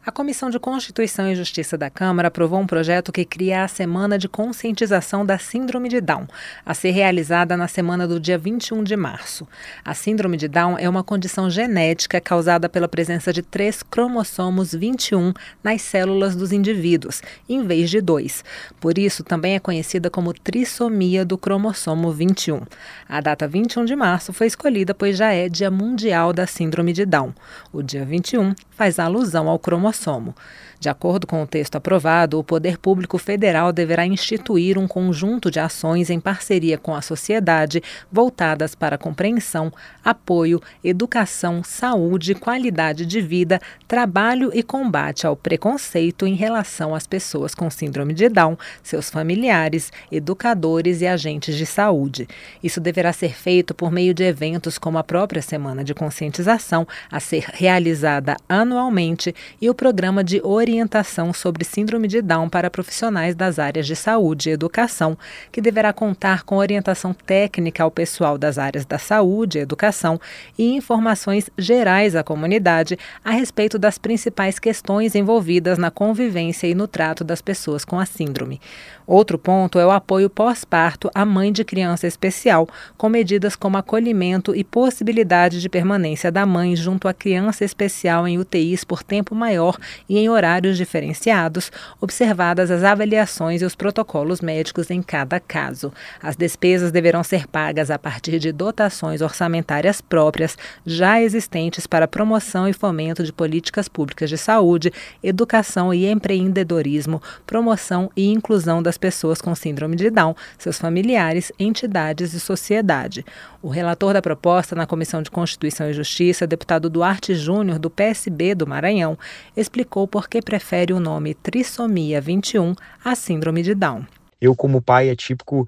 A Comissão de Constituição e Justiça da Câmara aprovou um projeto que cria a Semana de Conscientização da Síndrome de Down, a ser realizada na semana do dia 21 de março. A síndrome de Down é uma condição genética causada pela presença de 3 cromossomos 21 nas células dos indivíduos, em vez de 2. Por isso, também é conhecida como trissomia do cromossomo 21. A data 21 de março foi escolhida pois já é Dia Mundial da Síndrome de Down. O dia 21 faz alusão ao cromossomo. De acordo com o texto aprovado, o Poder Público Federal deverá instituir um conjunto de ações em parceria com a sociedade voltadas para a compreensão, apoio, educação, saúde, qualidade de vida, trabalho e combate ao preconceito em relação às pessoas com síndrome de Down, seus familiares, educadores e agentes de saúde. Isso deverá ser feito por meio de eventos como a própria Semana de Conscientização, a ser realizada anualmente, e o Programa de Orientação sobre Síndrome de Down para profissionais das áreas de saúde e educação, que deverá contar com orientação técnica ao pessoal das áreas da saúde e educação e informações gerais à comunidade a respeito das principais questões envolvidas na convivência e no trato das pessoas com a síndrome. Outro ponto é o apoio pós-parto à mãe de criança especial, com medidas como acolhimento e possibilidade de permanência da mãe junto à criança especial em UTIs por tempo maior e em horários diferenciados, observadas as avaliações e os protocolos médicos em cada caso. As despesas deverão ser pagas a partir de dotações orçamentárias próprias já existentes para promoção e fomento de políticas públicas de saúde, educação e empreendedorismo, promoção e inclusão das pessoas com síndrome de Down, seus familiares, entidades e sociedade. O relator da proposta na Comissão de Constituição e Justiça, deputado Duarte Júnior, do PSB do Maranhão, explicou por que prefere o nome trissomia 21 à síndrome de Down. Eu, como pai atípico,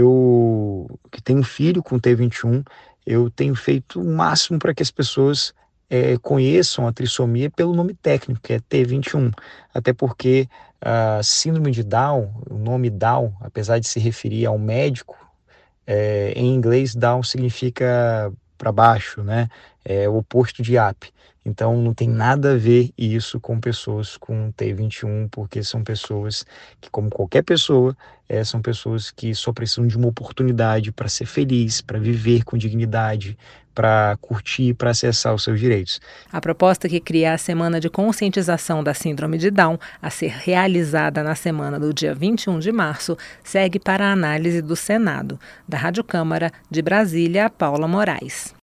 eu que tenho um filho com T21, eu tenho feito o máximo para que as pessoas conheçam a trissomia pelo nome técnico, que é T21. Até porque a síndrome de Down, o nome Down, apesar de se referir ao médico, em inglês Down significa para baixo, né? É o oposto de up. Então não tem nada a ver isso com pessoas com T21, porque são pessoas que, como qualquer pessoa, são pessoas que só precisam de uma oportunidade para ser feliz, para viver com dignidade, para curtir, para acessar os seus direitos. A proposta que cria a Semana de Conscientização da Síndrome de Down, a ser realizada na semana do dia 21 de março, segue para a análise do Senado. Da Rádio Câmara, de Brasília, Paula Moraes.